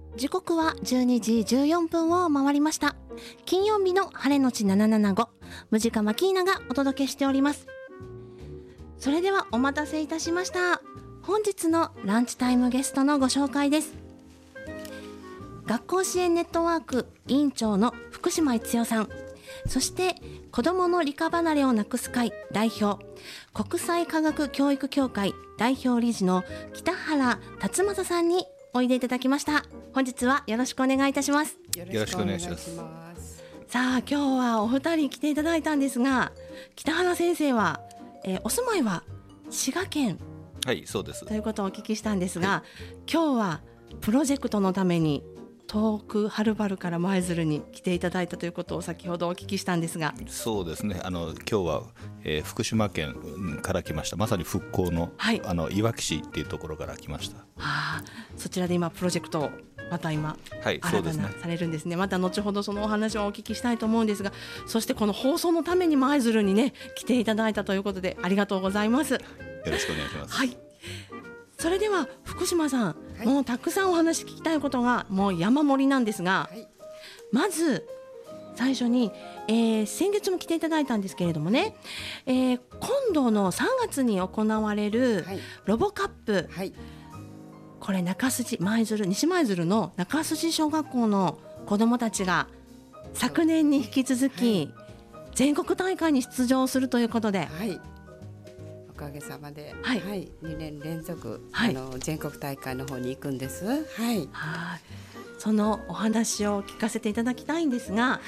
時刻は12時14分を回りました。金曜日の晴れのち775、ムジカマキーナがお届けしております。それではお待たせいたしました。本日のランチタイムゲストのご紹介です。学校支援ネットワーク委員長の福島逸代さん、そして子どもの理科離れをなくす会代表、国際科学教育協会代表理事の北原達正さんにおいでいただきました。本日はよろしくお願いいたします。 よろしくお願いします。 さあ、今日はお二人来ていただいたんですが、北原先生は、お住まいは滋賀県、 はい、そうですということをお聞きしたんですが、今日はプロジェクトのために遠くはるばるから舞鶴に来ていただいたということを先ほどお聞きしたんですが。 そうですね、今日は、福島県から来ました。まさに復興の、はい、いわき市っていうところから来ました。 そちらで今プロジェクトをまた今、はい、新たなされるんですね。また後ほどそのお話をお聞きしたいと思うんですが、そしてこの放送のために舞鶴にね来ていただいたということでありがとうございます。よろしくお願いします。 はい、それでは福島さん、はい、もうたくさんお話聞きたいことがもう山盛りなんですが、はい、まず最初に、先月も来ていただいたんですけれどもね、今度の3月に行われるロボカップ、はい、これ西舞鶴の中筋小学校の子どもたちが昨年に引き続き、はい、全国大会に出場するということで、 はい、おかげさまで、はいはい、2年連続、はい、全国大会の方に行くんです。はい、 そのお話を聞かせていただきたいんですが、はい、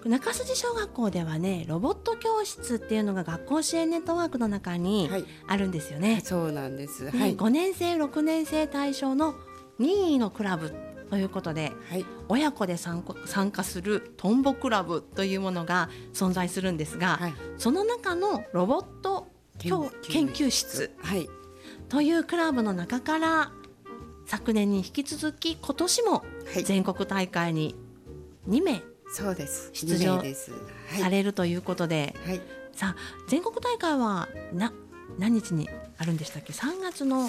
中筋小学校ではね、ロボット教室っていうのが学校支援ネットワークの中にあるんですよね。はい、 そうなんです。 はい、5年生6年生対象の任意のクラブということで、はい、親子で参加するトンボクラブというものが存在するんですが、はい、その中のロボット研究室、はい、というクラブの中から昨年に引き続き今年も全国大会に2名出場されるということで、はい、さあ全国大会は何日にあるんでしたっけ。3月の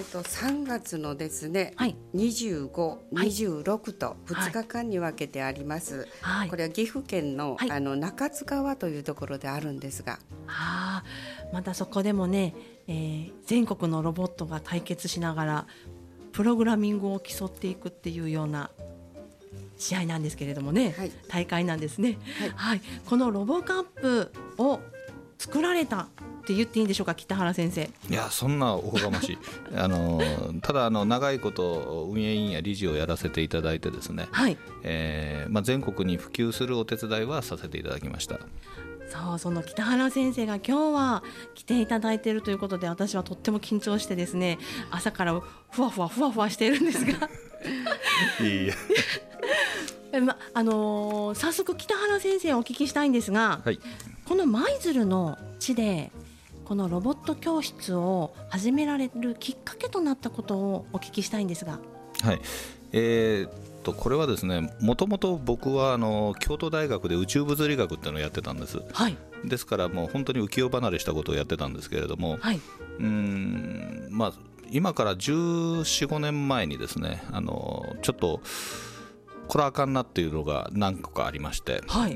3月のですね、はい、25、26と2日間に分けてあります。はい、これは岐阜県の、はい、中津川というところであるんですが、 またそこでもね、全国のロボットが対決しながらプログラミングを競っていくっていうような試合なんですけれどもね、はい、大会なんですね。はいはい、このロボカップを作られたって言っていいんでしょうか、北原先生。 いや、そんなおこがましいただ長いこと運営委員や理事をやらせていただいてですね、はい、全国に普及するお手伝いはさせていただきました。 その北原先生が今日は来ていただいているということで、私はとっても緊張してですね、朝からふわふわしているんですがいい早速北原先生をお聞きしたいんですが、はい、この舞鶴の地でこのロボット教室を始められるきっかけとなったことをお聞きしたいんですが。 はい、これはですね、もともと僕は京都大学で宇宙物理学っていうのをやってたんです。はい、ですからもう本当に浮世離れしたことをやってたんですけれども、はい、今から14、15年前にですね、ちょっとこれはあかんなっていうのが何個かありまして、はい、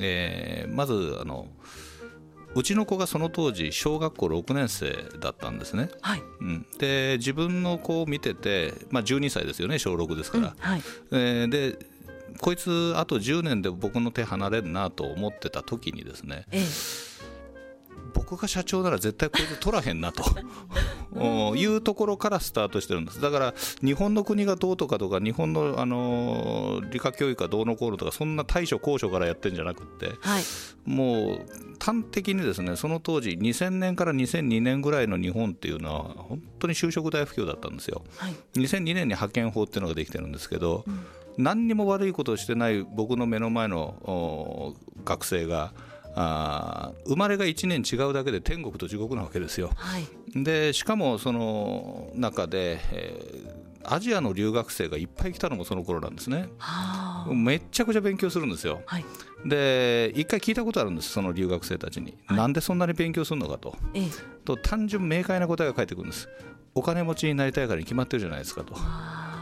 まずうちの子がその当時小学校6年生だったんですね。はい、で自分の子を見てて、12歳ですよね、小6ですから、はい、でこいつあと10年で僕の手離れるなと思ってた時にですね、僕が社長なら絶対こいつ取らへんなというところからスタートしてるんです。だから日本の国がどうとか日本の、理科教育がどうのこうのとか、そんな大所高所からやってるんじゃなくって、はい、もう端的にですね、その当時2000年から2002年ぐらいの日本っていうのは本当に就職大不況だったんですよ。はい、2002年に派遣法っていうのができてるんですけど、何にも悪いことをしてない僕の目の前の学生が生まれが1年違うだけで天国と地獄なわけですよ。はい、でしかもその中で、アジアの留学生がいっぱい来たのもその頃なんですね。めっちゃくちゃ勉強するんですよ。はい、で一回聞いたことあるんです、その留学生たちに、はい、なんでそんなに勉強するのかと、単純明快な答えが返ってくるんです。お金持ちになりたいからに決まってるじゃないですかと。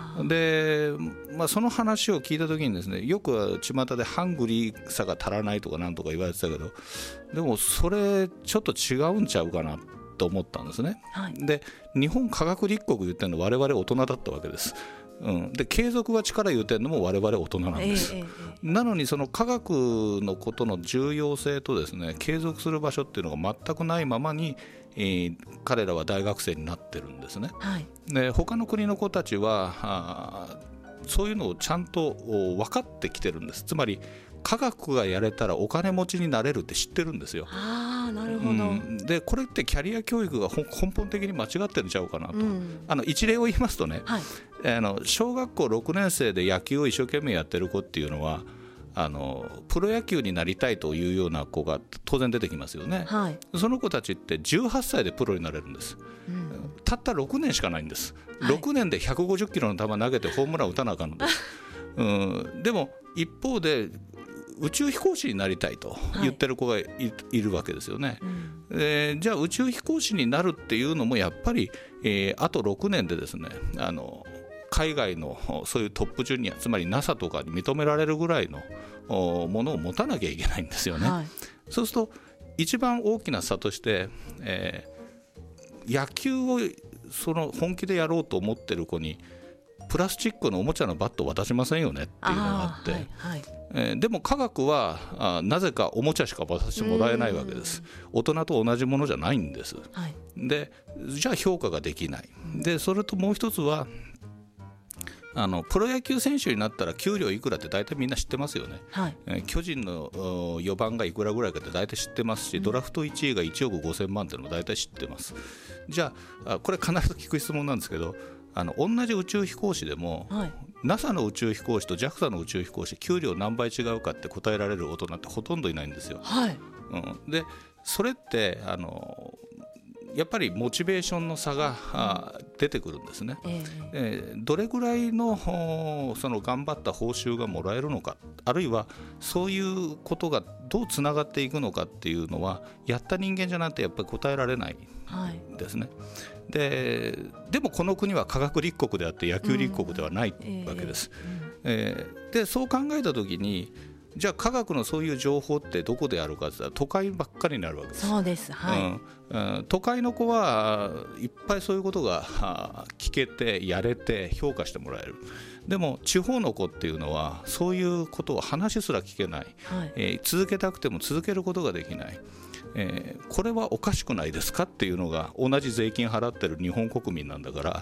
で、その話を聞いた時にですね、よく巷でハングリーさが足らないとかなんとか言われてたけど、でもそれちょっと違うんちゃうかなと思ったんですね、で日本科学立国言ってるのは我々大人だったわけです。で継続は力言うてるのも我々大人なんです、なのにその科学のことの重要性とですね、継続する場所っていうのが全くないままに、彼らは大学生になってるんですね、で他の国の子たちはそういうのをちゃんと分かってきてるんです。つまり科学がやれたらお金持ちになれるって知ってるんですよ。 なるほど、 でこれってキャリア教育が根本的に間違ってるんちゃうかなと、一例を言いますとね、小学校6年生で野球を一生懸命やってる子っていうのはプロ野球になりたいというような子が当然出てきますよね、その子たちって18歳でプロになれるんです、たった6年しかないんです、6年で150キロの球投げてホームラン打たなあかんのです、でも一方で宇宙飛行士になりたいと言ってる子がいるわけですよね、じゃあ宇宙飛行士になるっていうのもやっぱり、あと6年でですね、海外のそういうトップジュニア、つまり NASA とかに認められるぐらいのものを持たなきゃいけないんですよね、そうすると一番大きな差として、野球を本気でやろうと思ってる子にプラスチックのおもちゃのバットを渡しませんよねっていうのがあって、でも科学はなぜかおもちゃしか渡してもらえないわけです。大人と同じものじゃないんです、でじゃあ評価ができない。でそれともう一つはプロ野球選手になったら給料いくらって大体みんな知ってますよね、巨人の4番がいくらぐらいかって大体知ってますし、ドラフト1位が1億5000万っていうのも大体知ってます。じゃあこれ必ず聞く質問なんですけど、同じ宇宙飛行士でも、NASA の宇宙飛行士と JAXA の宇宙飛行士給料何倍違うかって答えられる大人ってほとんどいないんですよ、でそれってやっぱりモチベーションの差が出てくるんですね、どれぐらいのその頑張った報酬がもらえるのか、あるいはそういうことがどうつながっていくのかっていうのはやった人間じゃなくてやっぱり答えられないですね、でもこの国は科学立国であって野球立国ではないわけです、でそう考えたときにじゃあ科学のそういう情報ってどこであるかって言ったら都会ばっかりになるわけです。 そうです、 都会の子はいっぱいそういうことが聞けてやれて評価してもらえる。でも地方の子っていうのはそういうことを話すら聞けない、続けたくても続けることができない、これはおかしくないですかっていうのが同じ税金払ってる日本国民なんだから、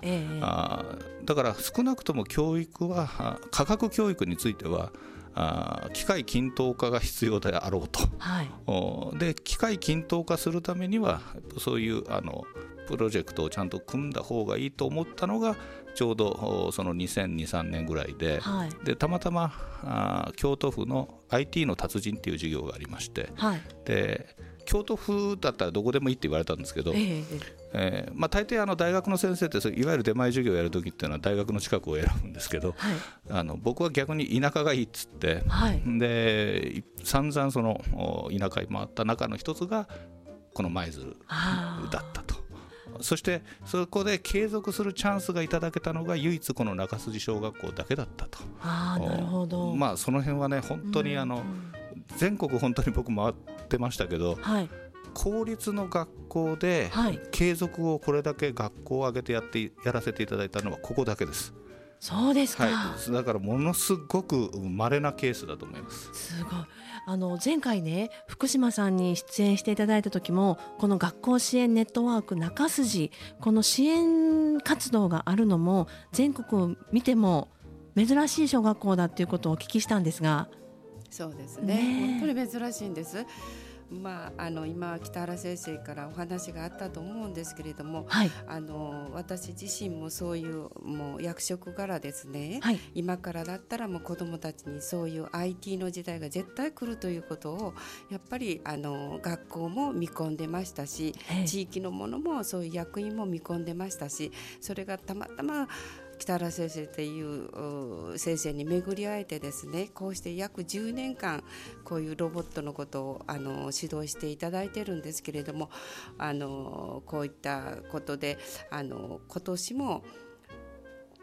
だから少なくとも教育は科学教育については機械均等化が必要であろうと、で機械均等化するためにはそういうプロジェクトをちゃんと組んだ方がいいと思ったのがちょうどその2002、3年ぐらいで、でたまたま京都府の IT の達人っていう授業がありまして、で京都府だったらどこでもいいって言われたんですけど、大抵大学の先生っていわゆる出前授業をやるときっていうのは大学の近くを選ぶんですけど、僕は逆に田舎がいいっつって、で散々その田舎に回った中の一つがこの舞鶴だったと。そしてそこで継続するチャンスがいただけたのが唯一この中筋小学校だけだったと。 なるほど。 その辺はね本当に全国本当に僕回ってましたけど、公立の学校で継続をこれだけ学校を挙げてやらせていただいたのはここだけです。 そうですか、 だからものすごく稀なケースだと思います。 すごい。前回ね福島さんに出演していただいた時もこの学校支援ネットワーク中筋、この支援活動があるのも全国を見ても珍しい小学校だということをお聞きしたんですが。 そうですね、本当に珍しいんです。今北原先生からお話があったと思うんですけれども、私自身もそういうもう役職柄ですね、今からだったらもう子どもたちにそういう IT の時代が絶対来るということをやっぱり学校も見込んでましたし、地域のものもそういう役員も見込んでましたし、それがたまたま北原先生という先生に巡り会えてですね、こうして約10年間こういうロボットのことを指導していただいてるんですけれども、こういったことで今年も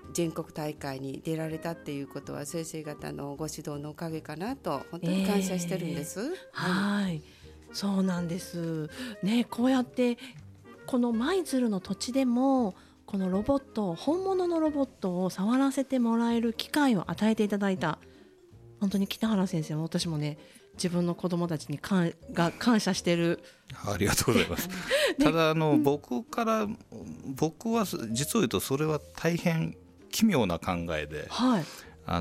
全国大会に出られたっていうことは先生方のご指導のおかげかなと本当に感謝してるんです。 はい、そうなんですね。こうやってこの舞鶴の土地でもこのロボット、本物のロボットを触らせてもらえる機会を与えていただいた、本当に北原先生も私もね、自分の子供たちに感謝してる。 ありがとうございますただ僕は実を言うとそれは大変奇妙な考えで、 はい、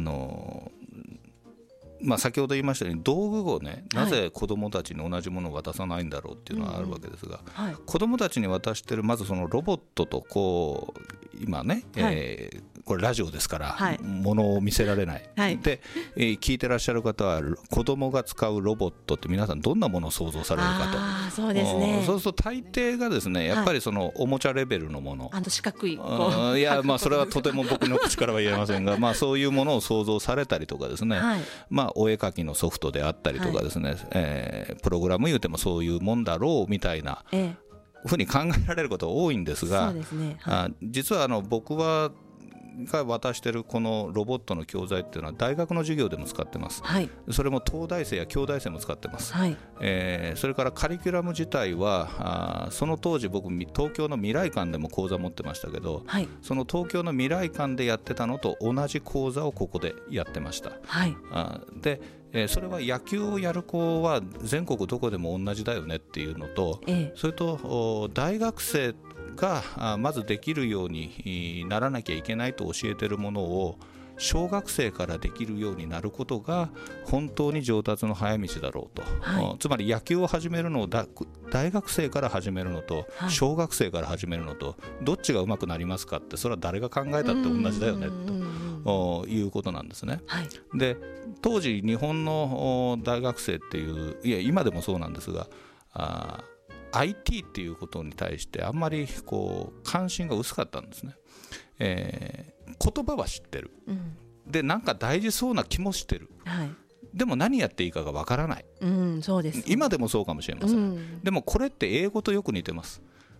先ほど言いましたように道具をね、なぜ子どもたちに同じものを渡さないんだろうっていうのはあるわけですが、子どもたちに渡してるまずそのロボットとこう今ね、これラジオですから、ものを見せられない、で、聞いてらっしゃる方は子どもが使うロボットって皆さんどんなものを想像されるかと。 そうですね。 そうすると大抵がですね、やっぱりそのおもちゃレベルのもの、 四角いいや、それはとても僕の口からは言えませんがそういうものを想像されたりとかですね、お絵描きのソフトであったりとかですね、プログラム言うてもそういうもんだろうみたいなふうに考えられることが多いんですが、 そうですね、 実は僕が渡しているこのロボットの教材っていうのは大学の授業でも使ってます、それも東大生や京大生も使ってます、それからカリキュラム自体はその当時僕東京の未来館でも講座持ってましたけど、その東京の未来館でやってたのと同じ講座をここでやってました、でそれは野球をやる子は全国どこでも同じだよねっていうのと、それと大学生がまずできるようにならなきゃいけないと教えているものを小学生からできるようになることが本当に上達の早道だろうと、つまり野球を始めるのを大学生から始めるのと小学生から始めるのとどっちが上手くなりますかって、それは誰が考えたって同じだよねということなんですね、で当時日本の大学生っていう、いや今でもそうなんですが、IT っていうことに対してあんまり関心が薄かったんですね、言葉は知ってる、でなんか大事そうな気もしてる、でも何やっていいかがわからない、 そうです、 今でもそうかもしれません、でもこれって英語とよく似てます。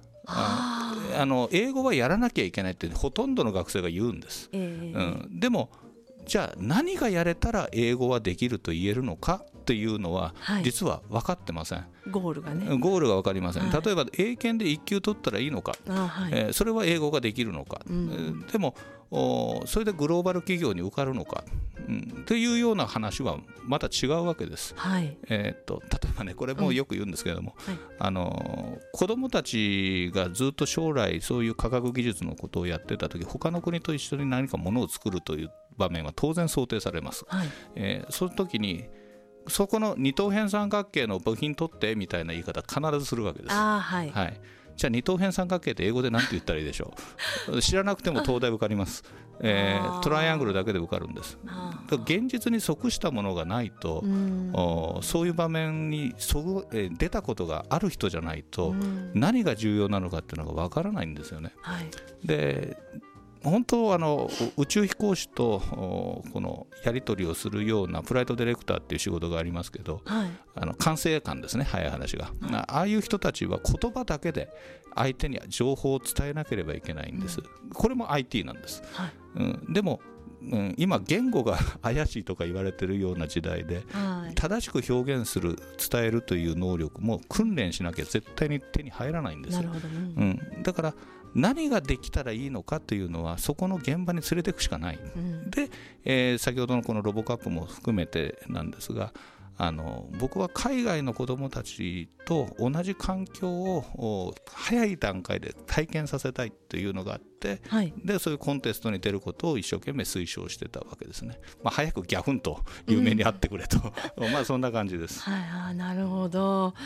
英語はやらなきゃいけないってほとんどの学生が言うんです、でもじゃあ何がやれたら英語はできると言えるのかっていうのは実は分かってません、 ゴールが分かりません、例えば英検で1級取ったらいいのか、それは英語ができるのか、でもそれでグローバル企業に受かるのか、というような話はまた違うわけです、例えばね、これもよく言うんですけれども、子どもたちがずっと将来そういう科学技術のことをやってた時、他の国と一緒に何かものを作るという場面は当然想定されます、その時にそこの二等辺三角形の部品取ってみたいな言い方必ずするわけです。じゃあ二等辺三角形って英語で何て言ったらいいでしょう知らなくても東大受かります、トライアングルだけで受かるんです。現実に即したものがないと、そういう場面に出たことがある人じゃないと、何が重要なのかっていうのが分からないんですよね、で本当宇宙飛行士とこのやり取りをするようなフライトディレクターっていう仕事がありますけど、管制官ですね、早い話が、ああいう人たちは言葉だけで相手に情報を伝えなければいけないんです、これも IT なんです、でも今言語が怪しいとか言われてるような時代で、正しく表現する、伝えるという能力も訓練しなきゃ絶対に手に入らないんですよ。だから何ができたらいいのかというのはそこの現場に連れていくしかない、で、先ほどのこのロボカップも含めてなんですが、僕は海外の子どもたちと同じ環境を早い段階で体験させたいというのがあって、でそういうコンテストに出ることを一生懸命推奨してたわけですね、早くギャフンと有名にあってくれと、そんな感じです。 なるほど。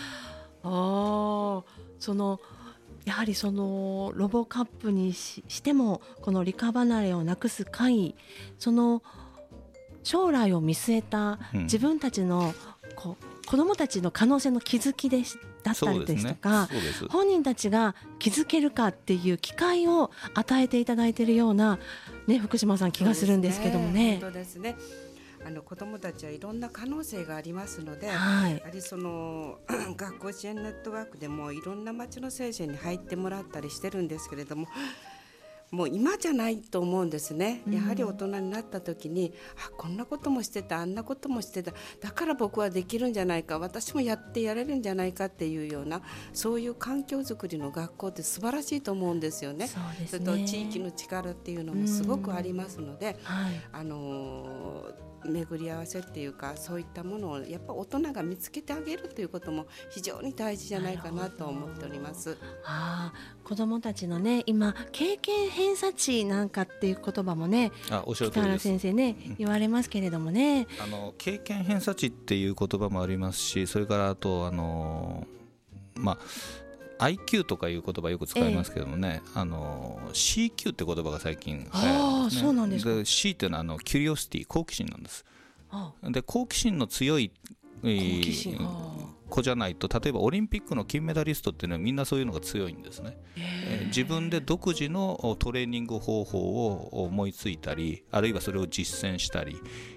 やはりそのロボカップにしてもこの理科離れをなくす会、その将来を見据えた自分たちの子どもたちの可能性の気づきだったりですとか、本人たちが気づけるかっていう機会を与えていただいているような、福島さん気がするんですけどもね。 本当ですね。子どもたちはいろんな可能性がありますので、その学校支援ネットワークでもいろんな町の先生に入ってもらったりしてるんですけれども、 もう今じゃないと思うんですね。やはり大人になった時に、こんなこともしてた、あんなこともしてた、だから僕はできるんじゃないか、私もやれるんじゃないかっていうような、そういう環境づくりの学校って素晴らしいと思うんですよね。 そうですね。 それと地域の力っていうのもすごくありますので、巡り合わせっていうか、そういったものをやっぱ大人が見つけてあげるということも非常に大事じゃないかなと思っております。 子どもたちのね、今経験偏差値なんかっていう言葉もね、北原先生ね、言われますけれどもね、 経験偏差値っていう言葉もありますし、それからあとIQ とかいう言葉よく使いますけどもね、CQ って言葉が最近流行るんですね。 そうなんですか。 で C っていうのはキュリオシティ、好奇心なんです。で好奇心の強い子じゃないと、例えばオリンピックの金メダリストっていうのはみんなそういうのが強いんですね。自分で独自のトレーニング方法を思いついたり、あるいはそれを実践したり、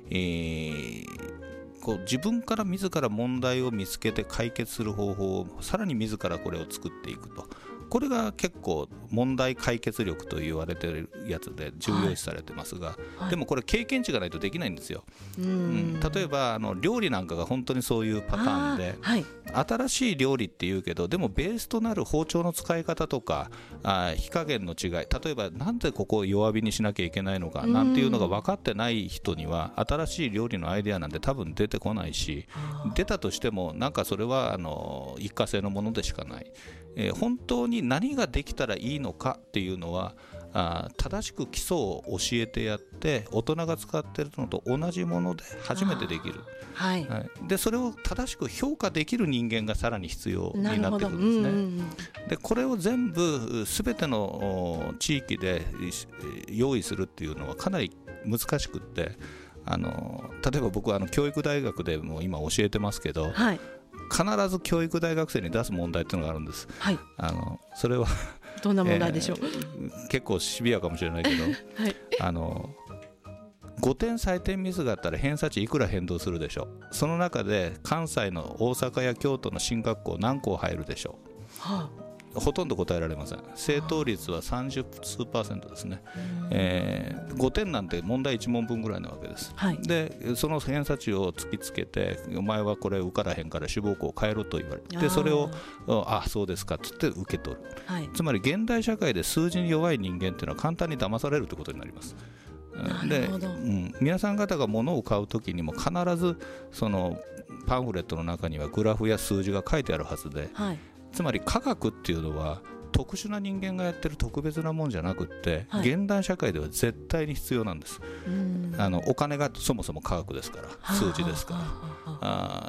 自分から自ら問題を見つけて解決する方法をさらに自らこれを作っていくと、これが結構問題解決力と言われているやつで重要視されてますが、でもこれ経験値がないとできないんですよ。例えば料理なんかが本当にそういうパターンで、新しい料理っていうけど、でもベースとなる包丁の使い方とか火加減の違い、例えばなんでここを弱火にしなきゃいけないのかなんていうのが分かってない人には、新しい料理のアイデアなんて多分出てこないし、出たとしてもなんかそれは一過性のものでしかない。本当に何ができたらいいのかっていうのは、正しく基礎を教えてやって、大人が使っているのと同じもので初めてできる。でそれを正しく評価できる人間がさらに必要になってくるんですね。でこれを全部全ての地域で用意するっていうのはかなり難しくって、例えば僕は教育大学でも今教えてますけど、必ず教育大学生に出す問題っていうのがあるんです。それはどんな問題でしょう。 結構シビアかもしれないけど、5点採点ミスがあったら偏差値いくら変動するでしょう。その中で関西の大阪や京都の進学校何校入るでしょう。ほとんど答えられません。正答率は30数%ですね。5点なんて問題1問分ぐらいなわけです。でその偏差値を突きつけて、お前はこれ受からへんから志望校を変えろと言われて、でそれをそうですかっつって受け取る。つまり現代社会で数字に弱い人間っていうのは簡単に騙されるということになります。で、皆さん方が物を買うときにも必ずそのパンフレットの中にはグラフや数字が書いてあるはずで、つまり科学っていうのは特殊な人間がやってる特別なもんじゃなくって、現代社会では絶対に必要なんです。お金がそもそも科学ですから、数字ですから、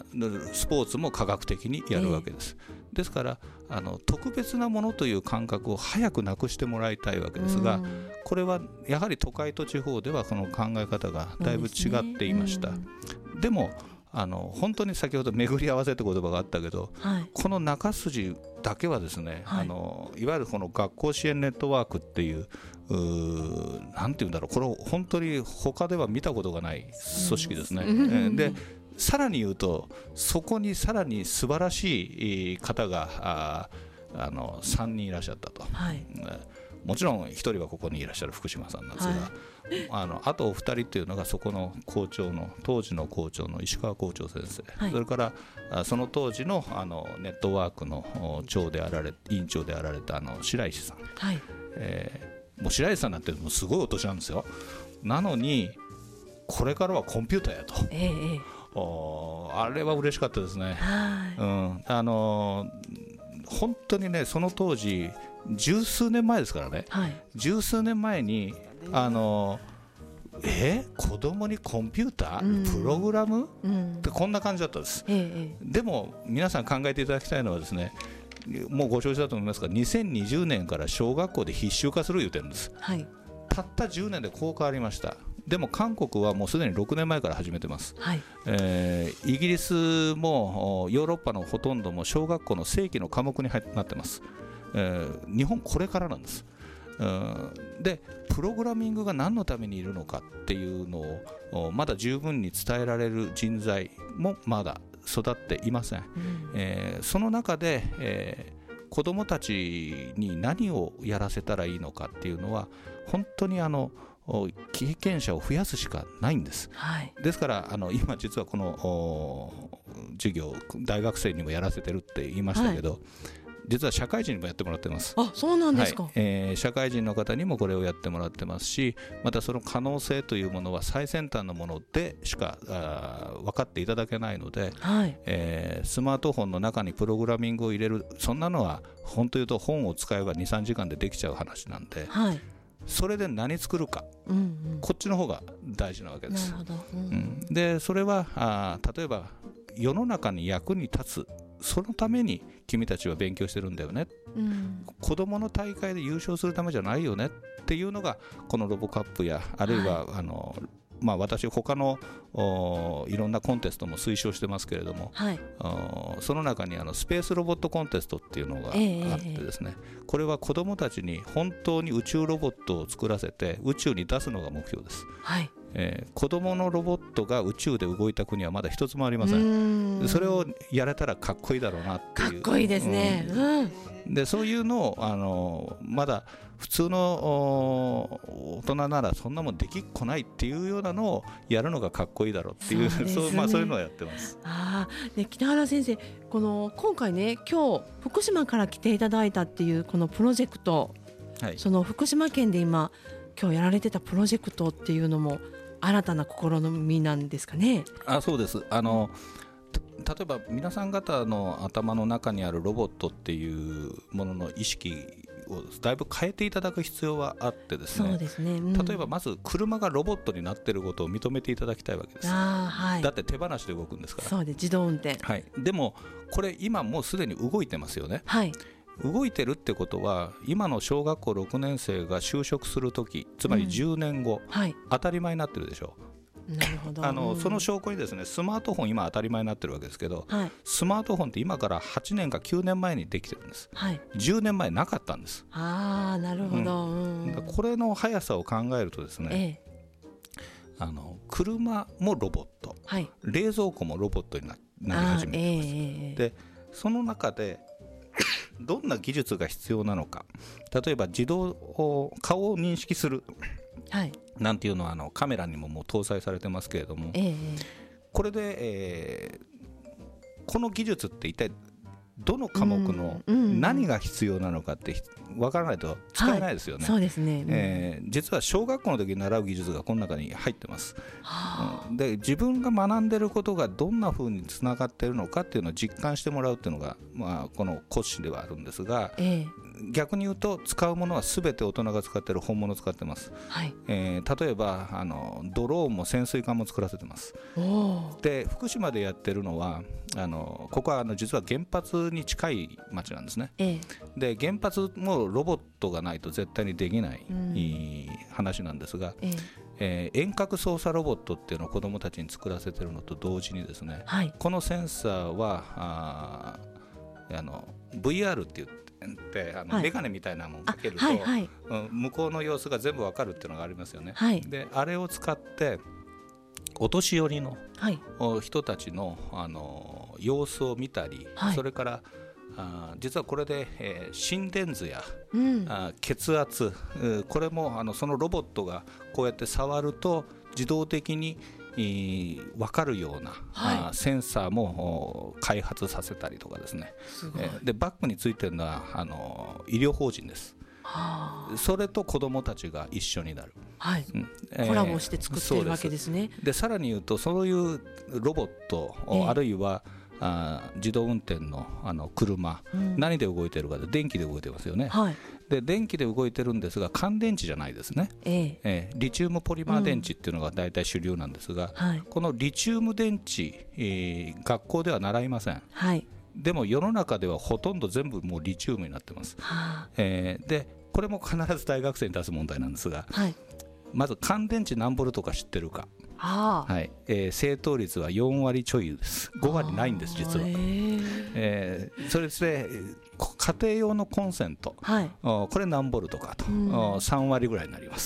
スポーツも科学的にやるわけです。ですから特別なものという感覚を早くなくしてもらいたいわけですが、これはやはり都会と地方ではこの考え方がだいぶ違っていました。でも本当に先ほど巡り合わせって言葉があったけど、この中筋だけはですね、いわゆるこの学校支援ネットワークっていうなんていうんだろう、これを本当に他では見たことがない組織ですね。でさらに言うと、そこにさらに素晴らしい方が3人いらっしゃったと。もちろん1人はここにいらっしゃる福島さんなんですが、あとお二人というのがそこの校長の当時の校長の石川校長先生、それからその当時のネットワークの委員長であられた白石さん、もう白石さんなんてもうすごいお年なんですよ。なのにこれからはコンピューターやと、あれは嬉しかったですね。本当にね、その当時十数年前ですからね、十数年前に子供にコンピューター、プログラム、ってこんな感じだったんです。でも皆さん考えていただきたいのはですね、もうご承知だと思いますが、2020年から小学校で必修化する言うてるんです。たった10年でこう変わりました。でも韓国はもうすでに6年前から始めてます。イギリスもヨーロッパのほとんども小学校の正規の科目になってます。日本これからなんです。でプログラミングが何のためにいるのかっていうのをまだ十分に伝えられる人材もまだ育っていません。その中で、 子どもたちに何をやらせたらいいのかっていうのは本当に経験者を増やすしかないんです、はい、ですから今実はこの授業大学生にもやらせてるって言いましたけど、はい、実は社会人にもやってもらってます。 あ、そうなんですか。 はい、社会人の方にもこれをやってもらってますし、またその可能性というものは最先端のものでしか分かっていただけないので、はい、スマートフォンの中にプログラミングを入れる、そんなのは本当言うと本を使えば 2,3 時間でできちゃう話なんで、はい、それで何作るか、うんうん、こっちの方が大事なわけです。 なるほど、 でそれは例えば世の中に役に立つ、そのために君たちは勉強してるんだよね、子どもの大会で優勝するためじゃないよねっていうのがこのロボカップや、あるいは、はい、私他のいろんなコンテストも推奨してますけれども、はい、その中にスペースロボットコンテストっていうのがあってですね、これは子どもたちに本当に宇宙ロボットを作らせて宇宙に出すのが目標です。はい、子どものロボットが宇宙で動いた国はまだ一つもありません。それをやれたらかっこいいだろうなっていう。 かっこいいですね、 でそういうのをまだ普通の大人ならそんなもんできっこないっていうようなのをやるのがかっこいいだろうっていう、そういうのをやってます。 で北原先生、今回ね、今日福島から来ていただいたっていうこのプロジェクト、はい、その福島県で今日やられてたプロジェクトっていうのも新たな試みなんですかね。 そうです。例えば皆さん方の頭の中にあるロボットっていうものの意識をだいぶ変えていただく必要はあってですね。 そうですね、 例えばまず車がロボットになっていることを認めていただきたいわけです。はい、だって手放しで動くんですから。 そうで、自動運転、 はい、でもこれ今もうすでに動いてますよね。はい、動いてるってことは今の小学校6年生が就職するとき、つまり10年後、はい、当たり前になってるでしょう。 なるほど。 その証拠にですね、スマートフォン今当たり前になってるわけですけど、はい、スマートフォンって今から8年か9年前にできてるんです、はい、10年前なかったんです。 なるほど、 これの速さを考えるとですね、車もロボット、はい、冷蔵庫もロボットになり始めてます、でその中でどんな技術が必要なのか、例えば自動顔を認識する、はい、なんていうのはカメラにももう搭載されてますけれども、これで、この技術って一体どの科目の何が必要なのかって分からないと使えないですよね。 そうですね、 実は小学校の時に習う技術がこの中に入ってます、で自分が学んでることがどんな風につながっているのかっていうのを実感してもらうっていうのが、この講師ではあるんですが、逆に言うと使うものは全て大人が使っている本物を使ってます、はい、例えばドローンも潜水艦も作らせてます。で福島でやってるのはここは実は原発に近い町なんですね、で原発もロボットがないと絶対にできない、話なんですが、遠隔操作ロボットっていうのを子どもたちに作らせてるのと同時にですね、はい、このセンサーはVR って言ってメガネみたいなものをかけると、向こうの様子が全部わかるっていうのがありますよね、はい、であれを使ってお年寄りの、人たちの、様子を見たり、それから実はこれで、心電図や、血圧、これもそのロボットがこうやって触ると自動的に分かるような、センサーも開発させたりとかですね。でバックについてるのは医療法人です。それと子どもたちが一緒になる、 コラボして作っているわけですね。 でさらに言うとそういうロボット、あるいは自動運転の車、何で動いているかで電気で動いてますよね、で電気で動いてるんですが乾電池じゃないですね、リチウムポリマー電池っていうのが大体主流なんですが、このリチウム電池、学校では習いません、でも世の中ではほとんど全部もうリチウムになってます、でこれも必ず大学生に出す問題なんですが、まず乾電池何ボルトか知ってるか。正答率は4割ちょいです。5割ないんです実は、それで家庭用のコンセント、これ何ボルトかと、3割ぐらいになります、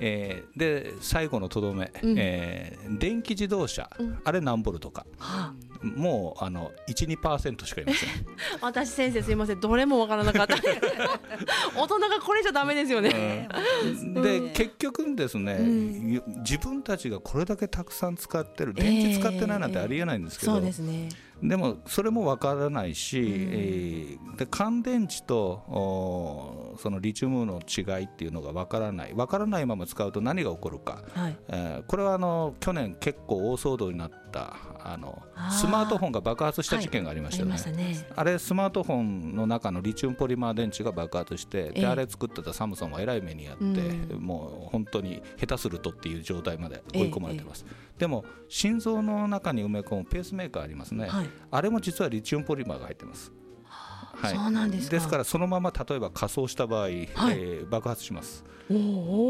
で最後のとどめ、電気自動車、あれ何ボルトか、 もう1、2% しかいません私先生すいません、どれもわからなかった大人がこれじゃダメですよね、 で結局ですね、自分たちがこれだけたくさん使ってる、電池使ってないなんてありえないんですけど、 そうですね。 でもそれもわからないし、で乾電池とそのリチウムの違いっていうのがわからないまま使うと何が起こるか、これは去年結構大騒動になったスマートフォンが爆発した事件がありましたよね。あれスマートフォンの中のリチウムポリマー電池が爆発して、であれ作ってたサムソンはえらい目にあって、もう本当に下手するとっていう状態まで追い込まれてます。でも心臓の中に埋め込むペースメーカーありますね、あれも実はリチウムポリマーが入ってます。 そうなんですか。 ですからそのまま例えば仮装した場合、爆発します。 そう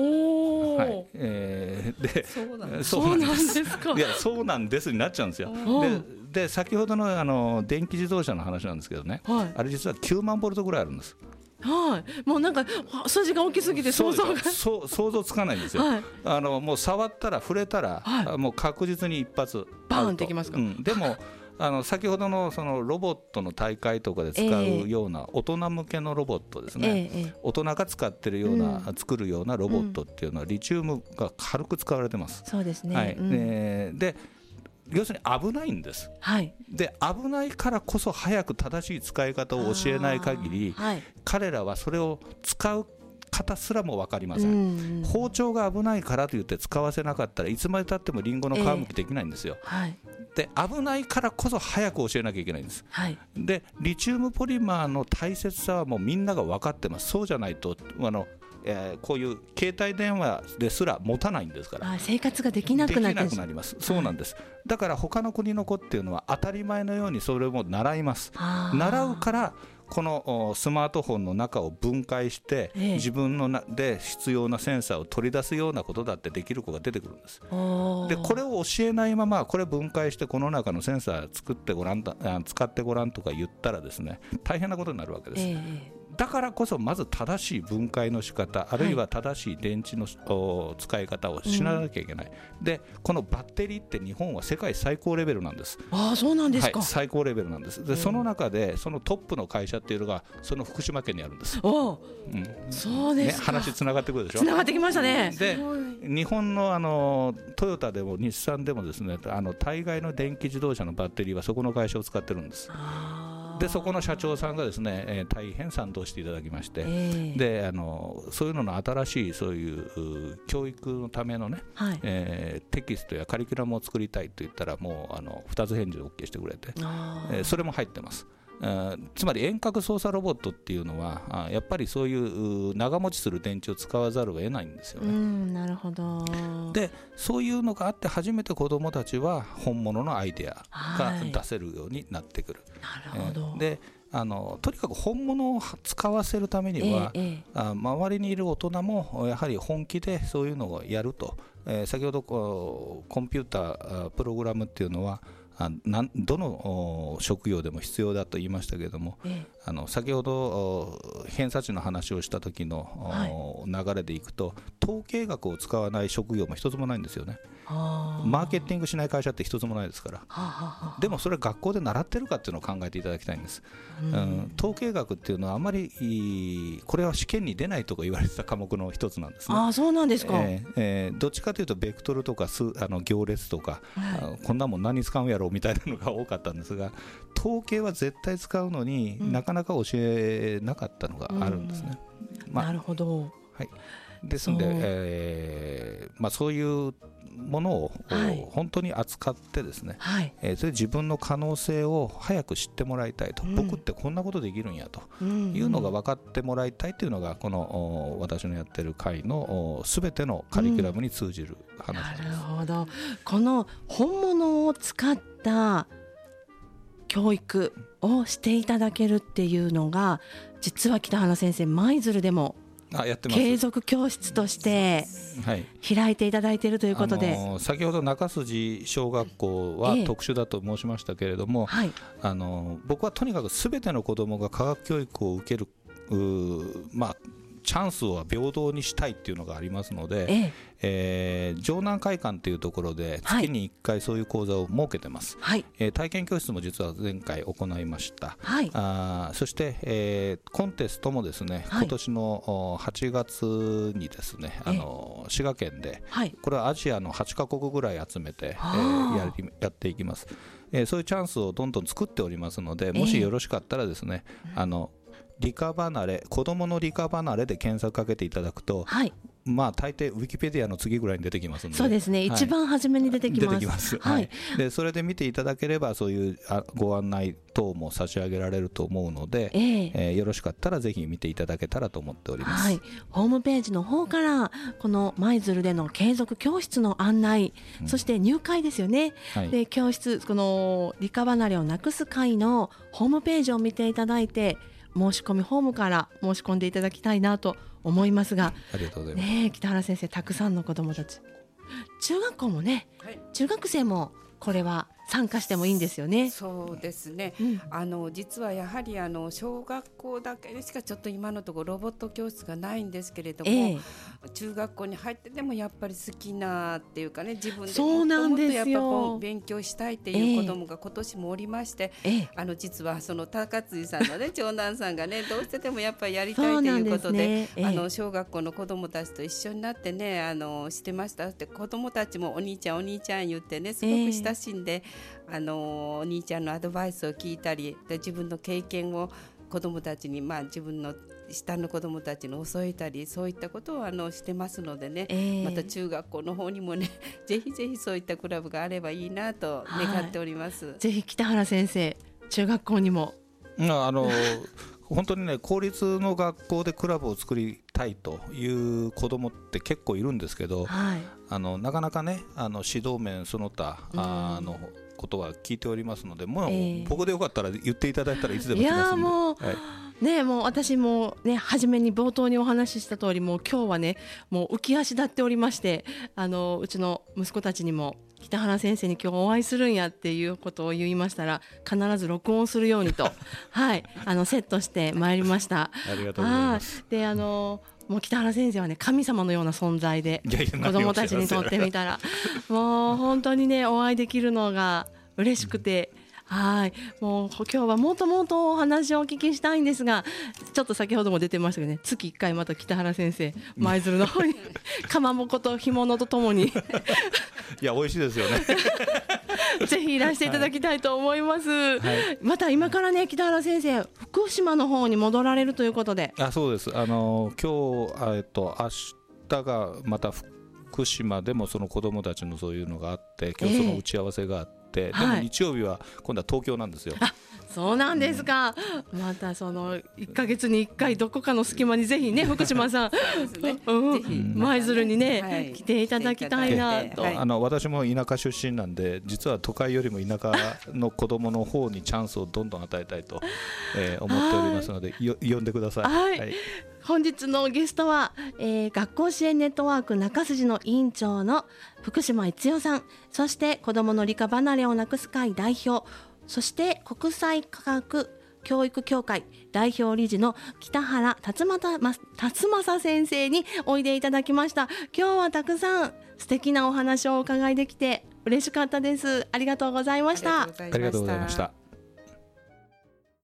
なんですか。 いやそうなんですになっちゃうんですよ。で先ほどの電気自動車の話なんですけどね、あれ実は9万ボルトぐらいあるんです。 もうなんか数字が大きすぎて想像つかないんですよ、もう触ったら触れたら、もう確実に一発バーンってきますか。 でも先ほどのそのロボットの大会とかで使うような大人向けのロボットですね、大人が使ってるような、作るようなロボットっていうのはリチウムが軽く使われてます。 そうですね、 で要するに危ないんです、で危ないからこそ早く正しい使い方を教えない限り、彼らはそれを使う方すらも分かりません、包丁が危ないからといって使わせなかったらいつまでたってもリンゴの皮むきできないんですよ、で危ないからこそ早く教えなきゃいけないんです、でリチウムポリマーの大切さはもうみんなが分かってます。そうじゃないとこういう携帯電話ですら持たないんですから、 生活ができなくなります。そうなんです、だから他の国の子っていうのは当たり前のようにそれも習います。習うからこのスマートフォンの中を分解して、自分ので必要なセンサーを取り出すようなことだってできる子が出てくるんです。でこれを教えないままこれ分解してこの中のセンサー使ってごらんとか言ったらですね、大変なことになるわけです、だからこそまず正しい分解の仕方、あるいは正しい電池の使い方をしなきゃいけない、でこのバッテリーって日本は世界最高レベルなんです。 そうなんですか。 最高レベルなんです。でその中でそのトップの会社っていうのがその福島県にあるんです。 そうですか、 話つながってくるでしょ。 つながってきましたね。 で日本のトヨタでも日産でもですね、大概の電気自動車のバッテリーはそこの会社を使ってるんです。でそこの社長さんがですね、大変賛同していただきまして、でそういうのの新しいそういう教育のためのね、テキストやカリキュラムを作りたいと言ったらもう2つ返事で OK してくれて、それも入ってます。つまり遠隔操作ロボットっていうのはやっぱりそういう長持ちする電池を使わざるを得ないんですよね。 なるほど。 でそういうのがあって初めて子どもたちは本物のアイデアが出せるようになってくる。 なるほど。 でとにかく本物を使わせるためには、周りにいる大人もやはり本気でそういうのをやると、先ほどコンピュータープログラムっていうのはどの職業でも必要だと言いましたけれども、先ほど偏差値の話をした時の流れでいくと、統計学を使わない職業も一つもないんですよね。マーケティングしない会社って一つもないですから。でもそれ学校で習ってるかっていうのを考えていただきたいんです。統計学っていうのはあまりこれは試験に出ないとか言われてた科目の一つなんですね。 そうなんですか。 どっちかというとベクトルとか行列とか、こんなもん何に使うんやろうみたいなのが多かったんですが、統計は絶対使うのに、なかなか教えなかったのがあるんですね。 なるほど。 ですので、そういうものを本当に扱ってですね、それ自分の可能性を早く知ってもらいたいと、僕ってこんなことできるんやというのが分かってもらいたいというのがこの私のやってる会の全てのカリキュラムに通じる話です。 なるほど。この本物を使った教育をしていただけるっていうのが、実は北花先生舞鶴でもやってます。 継続教室として開いていただいているということで、 先ほど中筋小学校は特殊だと申しましたけれども、僕はとにかく全ての子どもが科学教育を受ける、 チャンスは平等にしたいっていうのがありますので、城南会館というところで月に1回そういう講座を設けてます、はい。体験教室も実は前回行いました、はい。そして、コンテストもですね、はい、今年の8月にですね、滋賀県で、はい、これはアジアの8カ国ぐらい集めて、やっていきます。そういうチャンスをどんどん作っておりますので、もしよろしかったらですね、理科離れ、子どもの理科離れで検索かけていただくと、はい、まあ大抵ウィキペディアの次ぐらいに出てきますので、 そうですね、はい、一番初めに出てきます。 出てきます、はい。でそれで見ていただければそういうご案内等も差し上げられると思うので、よろしかったらぜひ見ていただけたらと思っております、はい。 ホームページの方からこの舞鶴での継続教室の案内、そして入会ですよね、はい、で教室、この理科離れをなくす会のホームページを見ていただいて、申し込みフォームから申し込んでいただきたいなと思いますが、 ありがとうございます、 ね、北原先生、たくさんの子どもたち、中学校もね、はい、中学生もこれは参加してもいいんですよね。 そうですね、実はやはり小学校だけでしかちょっと今のところロボット教室がないんですけれども、中学校に入ってでもやっぱり好きなっていうかね、自分でもっともっとやっぱ勉強したいっていう子どもが今年もおりまして、実はその高辻さんのね長男さんがねどうしてでもやっぱりやりたいということで、小学校の子どもたちと一緒になってねしてましたって、子どもたちもお兄ちゃんお兄ちゃん言ってねすごく親しんで、お兄ちゃんのアドバイスを聞いたりで、自分の経験を子どもたちに、自分の下の子どもたちに教えたり、そういったことをしてますのでね、また中学校の方にもねぜひぜひそういったクラブがあればいいなと願っております、 ぜひ北原先生、中学校にも本当にね、公立の学校でクラブを作りたいという子どもって結構いるんですけど、はい、なかなかね指導面その他のことは聞いておりますので、もう僕でよかったら言っていただいたらいつでも来ますんで。 もう、ね、もう私もね、初めに冒頭にお話しした通り、もう今日はねもう浮き足立っておりまして、うちの息子たちにも北原先生に今日お会いするんやっていうことを言いましたら、必ず録音するようにとはい、セットしてまいりました。 ありがとうございます。 でもう北原先生はね神様のような存在で、子どもたちにとってみたらもう本当にねお会いできるのが嬉しくて、はい、もう今日はもっともっとお話をお聞きしたいんですが、ちょっと先ほども出てましたけどね、月1回また北原先生舞鶴の方にかまぼこと干物とともにいや美味しいですよねぜひいらしていただきたいと思います、はい、また今からね北原先生福島の方に戻られるということで。 そうです。今日明日がまた福島でもその子どもたちのそういうのがあって、今日その打ち合わせがあって、でも日曜日は今度は東京なんですよ。 そうなんですか、またその1ヶ月に1回どこかの隙間にぜひね福島さん舞鶴にね、来ていただきたいなと。 私も田舎出身なんで、実は都会よりも田舎の子どもの方にチャンスをどんどん与えたいと、思っておりますので、呼んでください。 はい、本日のゲストは、学校支援ネットワーク中筋の委員長の福島逸代さん、そして子どもの理科離れをなくす会代表、そして国際科学教育協会代表理事の北原辰正先生においでいただきました。今日はたくさん素敵なお話をお伺いできて嬉しかったです。ありがとうございました。 ありがとうございました。